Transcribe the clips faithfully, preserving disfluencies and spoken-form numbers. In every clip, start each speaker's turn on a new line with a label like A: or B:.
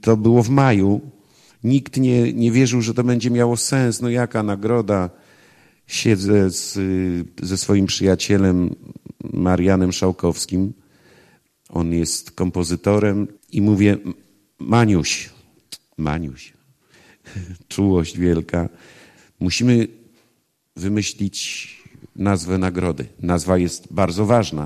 A: To było w maju. Nikt nie, nie wierzył, że to będzie miało sens. No jaka nagroda? Siedzę z, ze swoim przyjacielem Marianem Szałkowskim. On jest kompozytorem i mówię, Maniuś, Maniuś, czułość wielka. Musimy wymyślić nazwę nagrody. Nazwa jest bardzo ważna.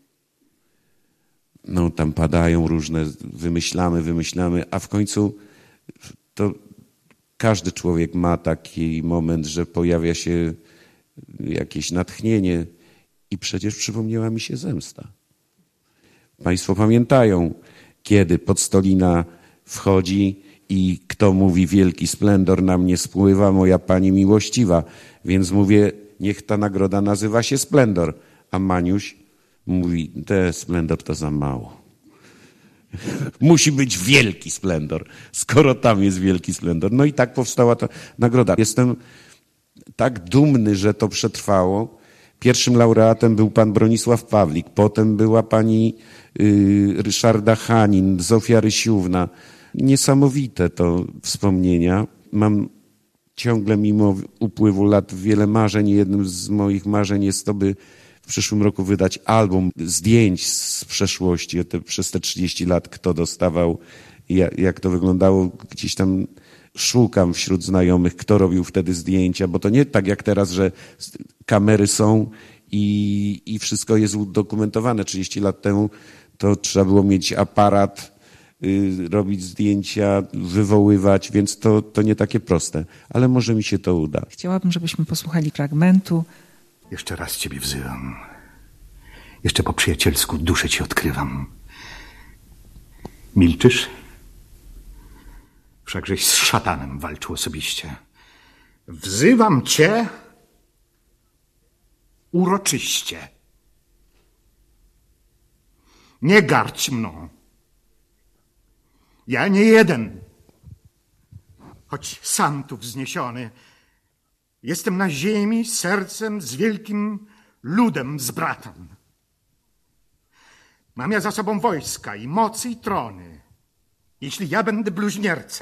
A: No tam padają różne, wymyślamy, wymyślamy, a w końcu to każdy człowiek ma taki moment, że pojawia się jakieś natchnienie i przecież przypomniała mi się zemsta. Państwo pamiętają, kiedy Podstolina wchodzi i kto mówi wielki splendor na mnie spływa, moja pani miłościwa. Więc mówię, niech ta nagroda nazywa się Splendor. A Maniuś mówi, te splendor to za mało. Musi być wielki splendor, skoro tam jest wielki splendor. No i tak powstała ta nagroda. Jestem tak dumny, że to przetrwało. Pierwszym laureatem był pan Bronisław Pawlik, potem była pani y, Ryszarda Hanin, Zofia Rysiówna. Niesamowite to wspomnienia. Mam ciągle mimo upływu lat wiele marzeń. Jednym z moich marzeń jest to, by w przyszłym roku wydać album zdjęć z przeszłości. Te, przez te trzydzieści lat kto dostawał, jak, jak to wyglądało. Gdzieś tam szukam wśród znajomych, kto robił wtedy zdjęcia, bo to nie tak jak teraz, że kamery są i, i wszystko jest udokumentowane. trzydzieści lat temu to trzeba było mieć aparat, y, robić zdjęcia, wywoływać, więc to, to nie takie proste. Ale może mi się to uda.
B: Chciałabym, żebyśmy posłuchali fragmentu.
C: Jeszcze raz ciebie wzywam. Jeszcze po przyjacielsku duszę ci odkrywam. Milczysz? Wszakżeś z szatanem walczył osobiście. Wzywam cię uroczyście. Nie gardź mną. Ja nie jeden, choć sam tu wzniesiony, jestem na ziemi sercem z wielkim ludem zbratan. Mam ja za sobą wojska i mocy i trony. Jeśli ja będę bluźnierca,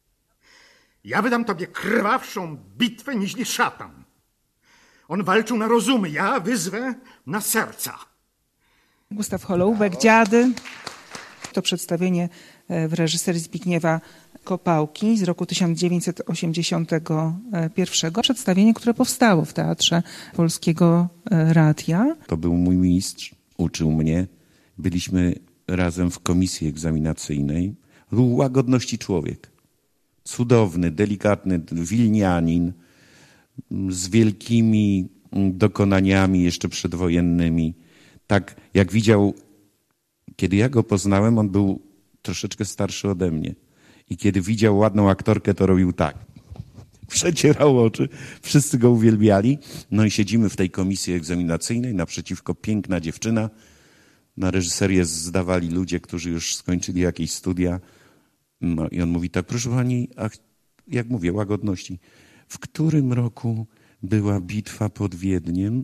C: ja wydam tobie krwawszą bitwę niźli szatan. On walczył na rozumy, ja wyzwę na serca.
B: Gustaw Holoubek, Dziady. To przedstawienie w reżyserii Zbigniewa Kopałki z roku tysiąc dziewięćset osiemdziesiątego pierwszego. Przedstawienie, które powstało w Teatrze Polskiego Radia.
A: To był mój mistrz, uczył mnie. Byliśmy razem w komisji egzaminacyjnej. Był łagodności człowiek. Cudowny, delikatny wilnianin z wielkimi dokonaniami jeszcze przedwojennymi. Tak jak widział, kiedy ja go poznałem, on był troszeczkę starszy ode mnie. I kiedy widział ładną aktorkę, to robił tak. Przecierał oczy. Wszyscy go uwielbiali. No i siedzimy w tej komisji egzaminacyjnej. Naprzeciwko piękna dziewczyna. Na reżyserię zdawali ludzie, którzy już skończyli jakieś studia. No i on mówi tak, proszę pani, a jak mówię, łagodności. W którym roku była bitwa pod Wiedniem?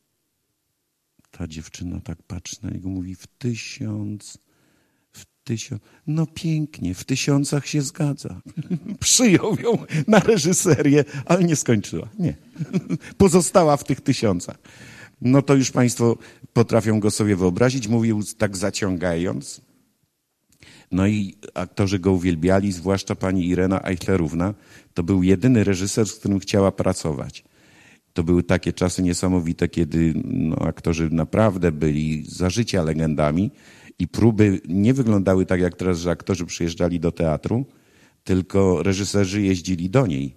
A: Ta dziewczyna tak patrzy na niego, mówi w tysiąc, w tysiąc, no pięknie, w tysiącach się zgadza. Przyjął ją na reżyserię, ale nie skończyła, nie. Pozostała w tych tysiącach. No to już państwo potrafią go sobie wyobrazić, mówił tak zaciągając. No i aktorzy go uwielbiali, zwłaszcza pani Irena Eichlerówna. To był jedyny reżyser, z którym chciała pracować. To były takie czasy niesamowite, kiedy no, aktorzy naprawdę byli za życia legendami i próby nie wyglądały tak jak teraz, że aktorzy przyjeżdżali do teatru, tylko reżyserzy jeździli do niej.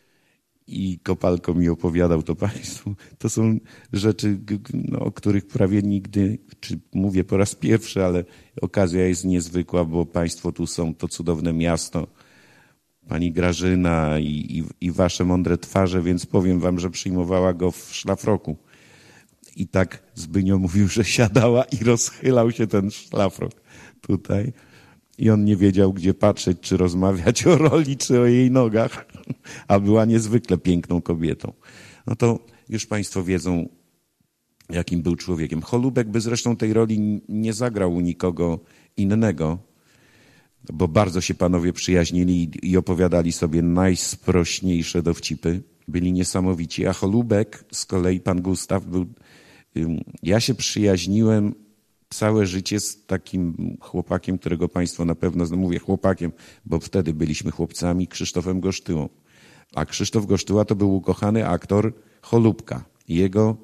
A: I Kopalko mi opowiadał to państwu. To są rzeczy, no, o których prawie nigdy, czy mówię po raz pierwszy, ale okazja jest niezwykła, bo państwo tu są, to cudowne miasto, pani Grażyna i, i, i wasze mądre twarze, więc powiem wam, że przyjmowała go w szlafroku. I tak Zbynio mówił, że siadała i rozchylał się ten szlafrok tutaj. I on nie wiedział, gdzie patrzeć, czy rozmawiać o roli, czy o jej nogach. A była niezwykle piękną kobietą. No to już państwo wiedzą, jakim był człowiekiem. Holubek by zresztą tej roli nie zagrał u nikogo innego. bo bardzo się panowie przyjaźnili i opowiadali sobie najsprośniejsze dowcipy. Byli niesamowici. A Holubek, z kolei pan Gustaw, był... Ja się przyjaźniłem całe życie z takim chłopakiem, którego państwo na pewno, no mówię chłopakiem, bo wtedy byliśmy chłopcami, Krzysztofem Gosztyłą. A Krzysztof Gosztyła to był ukochany aktor Holubka, jego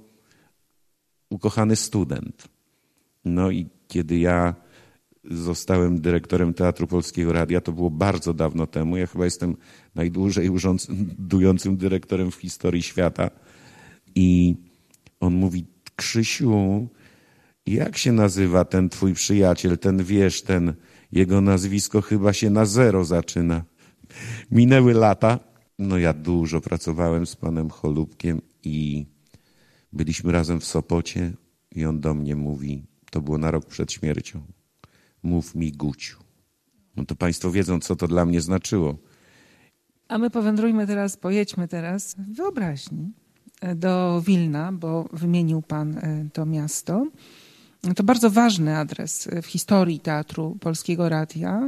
A: ukochany student. No i kiedy ja zostałem dyrektorem Teatru Polskiego Radia, to było bardzo dawno temu. Ja chyba jestem najdłużej urzędującym dyrektorem w historii świata. I on mówi: Krzysiu, jak się nazywa ten twój przyjaciel, ten wiesz, ten jego nazwisko chyba się na zero zaczyna. Minęły lata. No ja dużo pracowałem z panem Holubkiem i byliśmy razem w Sopocie i on do mnie mówi, to było na rok przed śmiercią: mów mi, Guciu. No to państwo wiedzą, co to dla mnie znaczyło.
B: A my powędrujmy teraz, pojedźmy teraz w wyobraźni do Wilna, bo wymienił pan to miasto. To bardzo ważny adres w historii Teatru Polskiego Radia,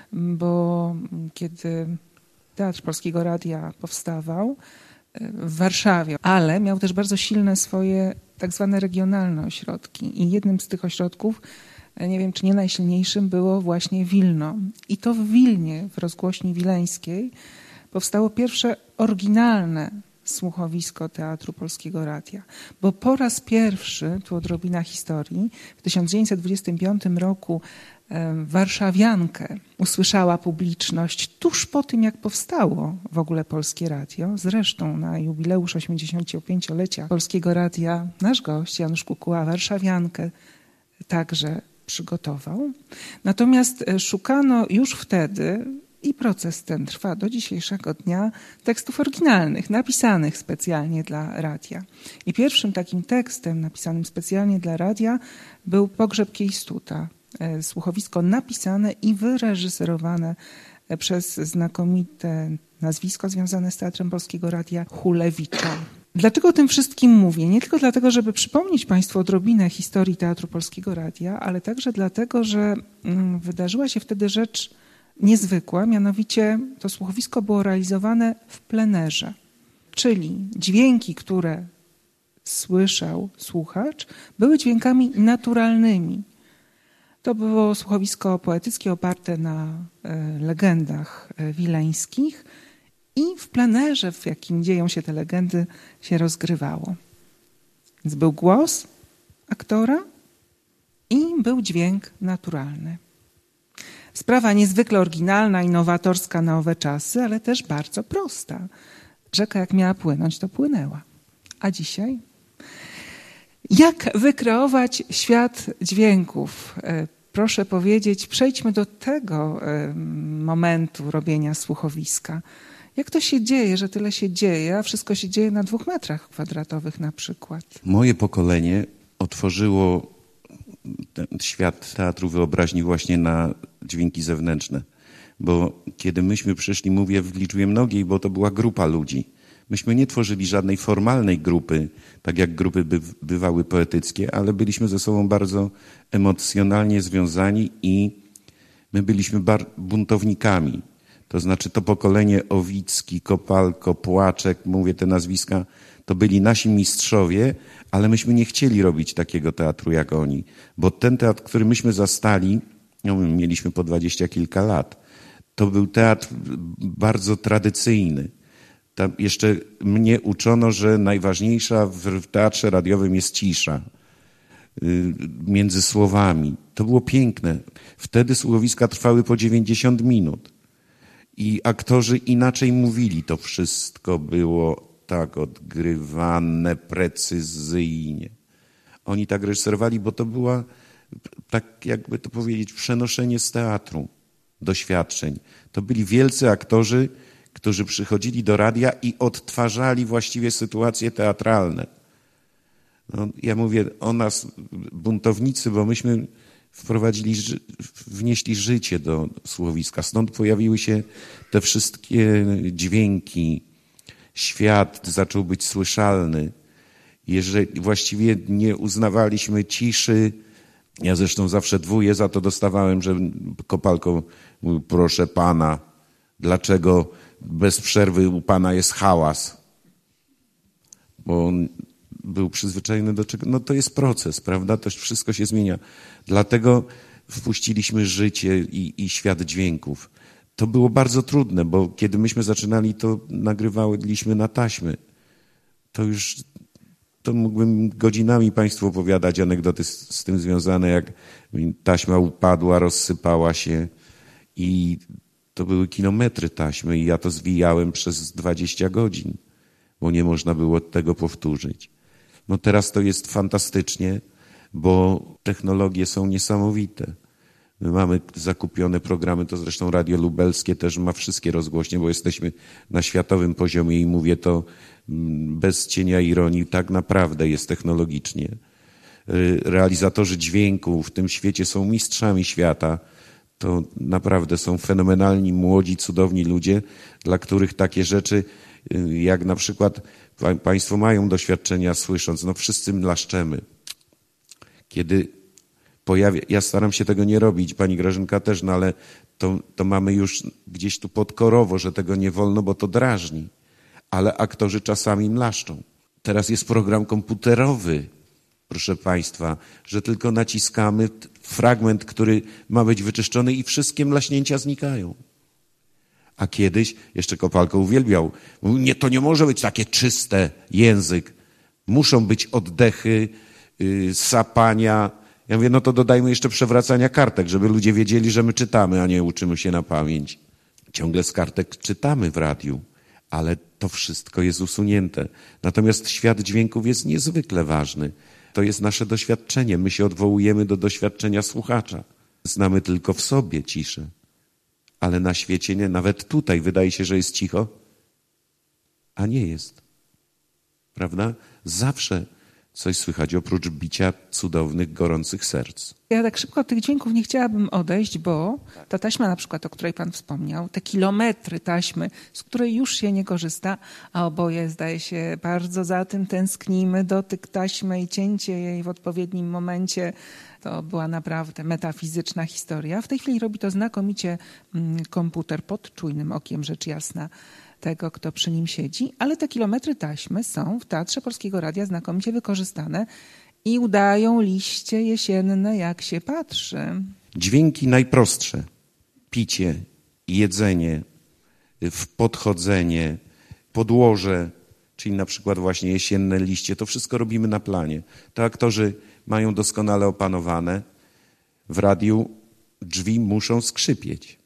B: bo kiedy Teatr Polskiego Radia powstawał w Warszawie, ale miał też bardzo silne swoje tak zwane regionalne ośrodki. I jednym z tych ośrodków, nie wiem czy nie najsilniejszym, było właśnie Wilno. I to w Wilnie, w rozgłośni wileńskiej, powstało pierwsze oryginalne słuchowisko Teatru Polskiego Radia. Bo po raz pierwszy, tu odrobina historii, w tysiąc dziewięćset dwudziestym piątym roku warszawiankę usłyszała publiczność tuż po tym, jak powstało w ogóle Polskie Radio. Zresztą na jubileusz osiemdziesięciopięciolecia Polskiego Radia nasz gość Janusz Kukuła warszawiankę także przygotował. Natomiast szukano już wtedy, i proces ten trwa do dzisiejszego dnia, tekstów oryginalnych, napisanych specjalnie dla radia. I pierwszym takim tekstem napisanym specjalnie dla radia był Pogrzeb Kiejstuta. Słuchowisko napisane i wyreżyserowane przez znakomite nazwisko związane z Teatrem Polskiego Radia, Hulewicza. Dlaczego o tym wszystkim mówię? Nie tylko dlatego, żeby przypomnieć państwu odrobinę historii Teatru Polskiego Radia, ale także dlatego, że wydarzyła się wtedy rzecz niezwykła, mianowicie to słuchowisko było realizowane w plenerze, czyli dźwięki, które słyszał słuchacz, były dźwiękami naturalnymi. To było słuchowisko poetyckie oparte na legendach wileńskich i w plenerze, w jakim dzieją się te legendy, się rozgrywało. Więc był głos aktora i był dźwięk naturalny. Sprawa niezwykle oryginalna, innowatorska na owe czasy, ale też bardzo prosta. Rzeka jak miała płynąć, to płynęła. A dzisiaj? Jak wykreować świat dźwięków? Proszę powiedzieć, przejdźmy do tego momentu robienia słuchowiska. Jak to się dzieje, że tyle się dzieje, a wszystko się dzieje na dwóch metrach kwadratowych na przykład?
A: Moje pokolenie otworzyło ten świat teatru wyobraźni właśnie na dźwięki zewnętrzne. Bo kiedy myśmy przyszli, mówię w liczbie mnogiej, bo to była grupa ludzi. Myśmy nie tworzyli żadnej formalnej grupy, tak jak grupy by, bywały poetyckie, ale byliśmy ze sobą bardzo emocjonalnie związani i my byliśmy bar- buntownikami. To znaczy to pokolenie Owicki, Kopalko, Płaczek, mówię te nazwiska, to byli nasi mistrzowie, ale myśmy nie chcieli robić takiego teatru jak oni. Bo ten teatr, który myśmy zastali, no my mieliśmy po dwadzieścia kilka lat, to był teatr bardzo tradycyjny. Tam jeszcze mnie uczono, że najważniejsza w teatrze radiowym jest cisza między słowami. To było piękne. Wtedy słuchowiska trwały po dziewięćdziesiąt minut. I aktorzy inaczej mówili. To wszystko było tak odgrywane precyzyjnie. Oni tak reżyserowali, bo to była, tak jakby to powiedzieć, przenoszenie z teatru doświadczeń. To byli wielcy aktorzy, którzy przychodzili do radia i odtwarzali właściwie sytuacje teatralne. No, ja mówię o nas, buntownicy, bo myśmy wprowadzili, wnieśli życie do słuchowiska. Stąd pojawiły się te wszystkie dźwięki. Świat zaczął być słyszalny. Jeżeli właściwie nie uznawaliśmy ciszy Ja zresztą zawsze dwuję, za to dostawałem, że kopalką mówił, proszę pana, dlaczego bez przerwy u pana jest hałas? Bo on był przyzwyczajony do czego? No to jest proces, prawda? To wszystko się zmienia. Dlatego wpuściliśmy życie i, i świat dźwięków. To było bardzo trudne, bo kiedy myśmy zaczynali, to nagrywaliśmy na taśmy. To już, to mógłbym godzinami państwu opowiadać anegdoty z, z tym związane, jak taśma upadła, rozsypała się i to były kilometry taśmy i ja to zwijałem przez dwadzieścia godzin, bo nie można było tego powtórzyć. No teraz to jest fantastycznie, bo technologie są niesamowite. My mamy zakupione programy, to zresztą Radio Lubelskie też ma wszystkie rozgłośnie, bo jesteśmy na światowym poziomie i mówię to bez cienia ironii, tak naprawdę jest technologicznie. Realizatorzy dźwięku w tym świecie są mistrzami świata. To naprawdę są fenomenalni, młodzi, cudowni ludzie, dla których takie rzeczy, jak na przykład państwo mają doświadczenia słysząc, no wszyscy mlaszczemy. Kiedy pojawia, ja staram się tego nie robić, pani Grażynka też, no ale to, to mamy już gdzieś tu podkorowo, że tego nie wolno, bo to drażni. Ale aktorzy czasami mlaszczą. Teraz jest program komputerowy, proszę państwa, że tylko naciskamy fragment, który ma być wyczyszczony i wszystkie mlaśnięcia znikają. A kiedyś, jeszcze Kopalko uwielbiał, mówił, nie, to nie może być takie czyste język. Muszą być oddechy, yy, sapania. Ja mówię, no to dodajmy jeszcze przewracania kartek, żeby ludzie wiedzieli, że my czytamy, a nie uczymy się na pamięć. Ciągle z kartek czytamy w radiu, ale to wszystko jest usunięte. Natomiast świat dźwięków jest niezwykle ważny. To jest nasze doświadczenie. My się odwołujemy do doświadczenia słuchacza. Znamy tylko w sobie ciszę. Ale na świecie nie. Nawet tutaj wydaje się, że jest cicho, a nie jest. Prawda? Zawsze coś słychać oprócz bicia cudownych, gorących serc.
B: Ja tak szybko od tych dźwięków nie chciałabym odejść, bo ta taśma na przykład, o której pan wspomniał, te kilometry taśmy, z której już się nie korzysta, a oboje zdaje się bardzo za tym tęsknimy, dotyk taśmy i cięcie jej w odpowiednim momencie, to była naprawdę metafizyczna historia. W tej chwili robi to znakomicie komputer pod czujnym okiem, rzecz jasna, tego, kto przy nim siedzi, ale te kilometry taśmy są w Teatrze Polskiego Radia znakomicie wykorzystane i udają liście jesienne, jak się patrzy.
A: Dźwięki najprostsze. Picie, jedzenie, podchodzenie, podłoże, czyli na przykład właśnie jesienne liście. To wszystko robimy na planie. To aktorzy mają doskonale opanowane. W radiu drzwi muszą skrzypieć.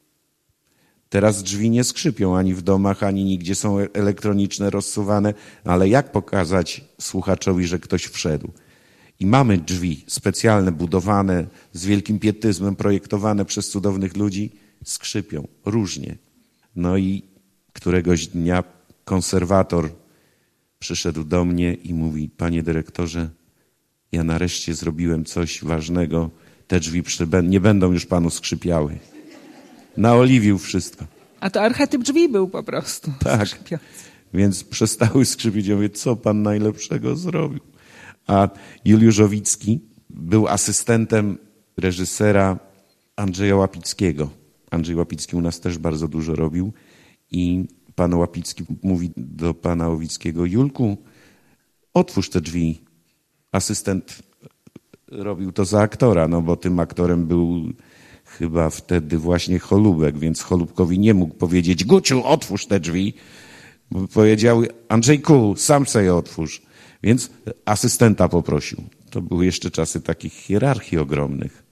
A: Teraz drzwi nie skrzypią ani w domach, ani nigdzie są elektroniczne, rozsuwane, ale jak pokazać słuchaczowi, że ktoś wszedł? I mamy drzwi specjalne, budowane, z wielkim pietyzmem, projektowane przez cudownych ludzi, skrzypią różnie. No i któregoś dnia konserwator przyszedł do mnie i mówi, panie dyrektorze, ja nareszcie zrobiłem coś ważnego, te drzwi nie będą już panu skrzypiały. Naoliwił wszystko.
B: A to archetyp drzwi był po prostu.
A: Tak, skrzypiący. Więc przestały skrzypić. Ja mówię, co pan najlepszego zrobił? A Juliusz Owicki był asystentem reżysera Andrzeja Łapickiego. Andrzej Łapicki u nas też bardzo dużo robił. I pan Łapicki mówi do pana Owickiego, Julku, otwórz te drzwi. Asystent robił to za aktora, no bo tym aktorem był chyba wtedy właśnie Holubek, więc Holubkowi nie mógł powiedzieć, Guciu, otwórz te drzwi. Bo powiedział, Andrzejku, sam sobie otwórz. Więc asystenta poprosił. To były jeszcze czasy takich hierarchii ogromnych.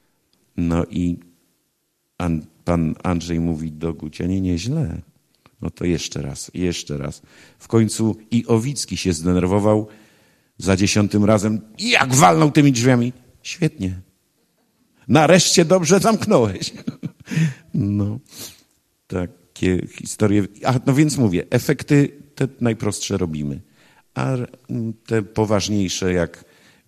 A: No i an, pan Andrzej mówi do Gucia, nie, nie, źle. No to jeszcze raz, jeszcze raz. W końcu i Owicki się zdenerwował za dziesiątym razem. Jak walnął tymi drzwiami? Świetnie. Nareszcie dobrze zamknąłeś. No, takie historie. A, no więc mówię, efekty te najprostsze robimy. A te poważniejsze jak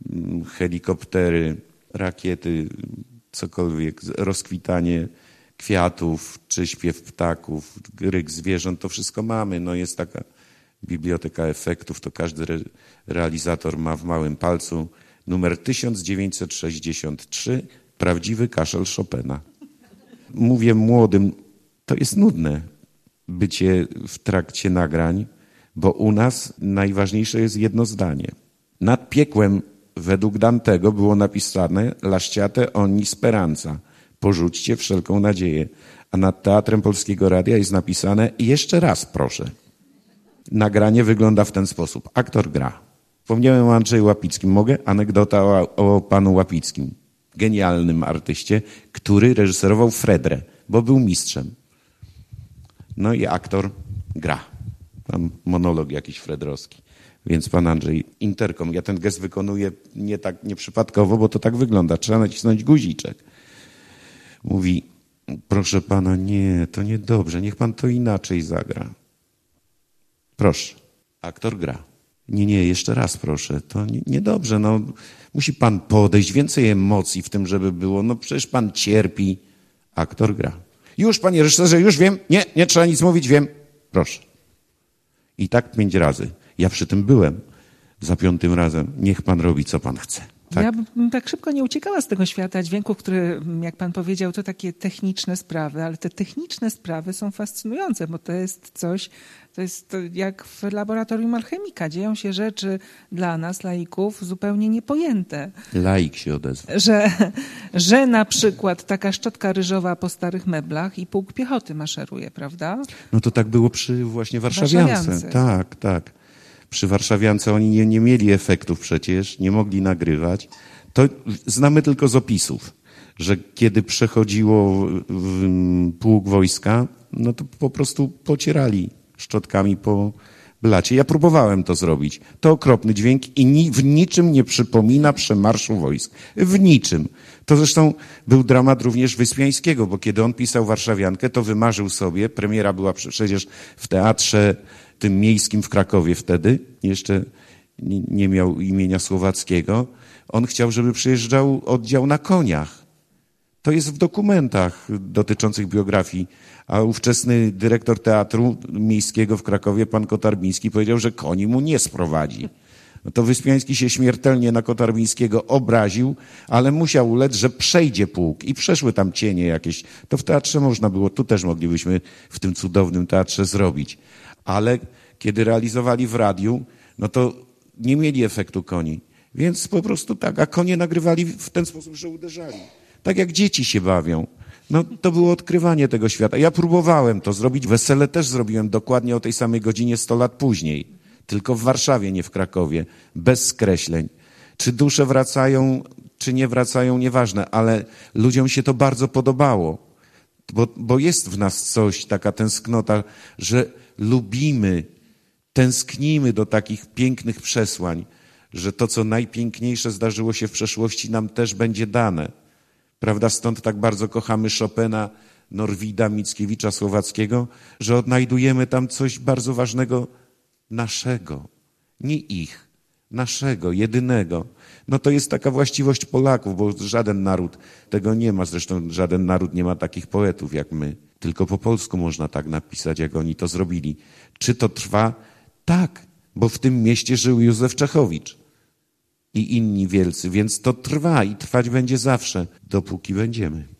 A: helikoptery, rakiety, cokolwiek, rozkwitanie kwiatów, czy śpiew ptaków, ryk zwierząt, to wszystko mamy. No jest taka biblioteka efektów, to każdy re- realizator ma w małym palcu. numer tysiąc dziewięćset sześćdziesiąt trzy, prawdziwy kaszel Chopina. Mówię młodym, to jest nudne bycie w trakcie nagrań, bo u nas najważniejsze jest jedno zdanie. Nad piekłem według Dantego było napisane lasciate ogni speranza, porzućcie wszelką nadzieję. A nad Teatrem Polskiego Radia jest napisane jeszcze raz proszę. Nagranie wygląda w ten sposób. Aktor gra. Wspomniałem o Andrzeju Łapickim. Mogę? Anegdota o, o panu Łapickim. Genialnym artyście, który reżyserował Fredrę, bo był mistrzem. No i aktor gra. Tam monolog jakiś fredrowski. Więc pan Andrzej, interkom. Ja ten gest wykonuję nie tak nieprzypadkowo, bo to tak wygląda. Trzeba nacisnąć guziczek. Mówi, proszę pana, nie, to niedobrze. Niech pan to inaczej zagra. Proszę. Aktor gra. Nie, nie, jeszcze raz proszę. To nie, niedobrze. No, musi pan podejść. Więcej emocji w tym, żeby było. No przecież pan cierpi. Aktor gra. Już, panie reżyserze, już wiem. Nie, nie trzeba nic mówić, wiem. Proszę. I tak pięć razy. Ja przy tym byłem. Za piątym razem. Niech pan robi, co pan chce. Tak?
B: Ja bym tak szybko nie uciekała z tego świata dźwięku, który, jak pan powiedział, to takie techniczne sprawy, ale te techniczne sprawy są fascynujące, bo to jest coś, to jest jak w laboratorium alchemika. Dzieją się rzeczy dla nas, laików, zupełnie niepojęte.
A: Laik się odezwał.
B: Że, że na przykład taka szczotka ryżowa po starych meblach i pułk piechoty maszeruje, prawda?
A: No to tak było przy właśnie Warszawiance.
B: Warszawiance.
A: Tak, tak. Przy Warszawiance oni nie, nie mieli efektów przecież, nie mogli nagrywać. To znamy tylko z opisów, że kiedy przechodziło w pułk wojska, no to po prostu pocierali szczotkami po blacie. Ja próbowałem to zrobić. To okropny dźwięk i ni, w niczym nie przypomina przemarszu wojsk. W niczym. To zresztą był dramat również Wyspiańskiego, bo kiedy on pisał Warszawiankę, to wymarzył sobie, premiera była przecież w teatrze tym miejskim w Krakowie wtedy, jeszcze nie miał imienia słowackiego. On chciał, żeby przyjeżdżał oddział na koniach. To jest w dokumentach dotyczących biografii. A ówczesny dyrektor Teatru Miejskiego w Krakowie, pan Kotarbiński, powiedział, że koni mu nie sprowadzi. No to Wyspiański się śmiertelnie na Kotarbińskiego obraził, ale musiał ulec, że przejdzie pułk. I przeszły tam cienie jakieś. To w teatrze można było, tu też moglibyśmy w tym cudownym teatrze zrobić. Ale kiedy realizowali w radiu, no to nie mieli efektu koni. Więc po prostu tak, a konie nagrywali w ten sposób, że uderzali. Tak jak dzieci się bawią. No to było odkrywanie tego świata. Ja próbowałem to zrobić. Wesele też zrobiłem dokładnie o tej samej godzinie sto lat później. Tylko w Warszawie, nie w Krakowie. Bez skreśleń. Czy dusze wracają, czy nie wracają, nieważne. Ale ludziom się to bardzo podobało. Bo, bo jest w nas coś, taka tęsknota, że lubimy, tęsknimy do takich pięknych przesłań, że to, co najpiękniejsze zdarzyło się w przeszłości, nam też będzie dane. Prawda? Stąd tak bardzo kochamy Chopina, Norwida, Mickiewicza, Słowackiego, że odnajdujemy tam coś bardzo ważnego naszego, nie ich, naszego, jedynego. No to jest taka właściwość Polaków, bo żaden naród tego nie ma. Zresztą żaden naród nie ma takich poetów jak my. Tylko po polsku można tak napisać, jak oni to zrobili. Czy to trwa? Tak, bo w tym mieście żył Józef Czechowicz i inni wielcy, więc to trwa i trwać będzie zawsze, dopóki będziemy.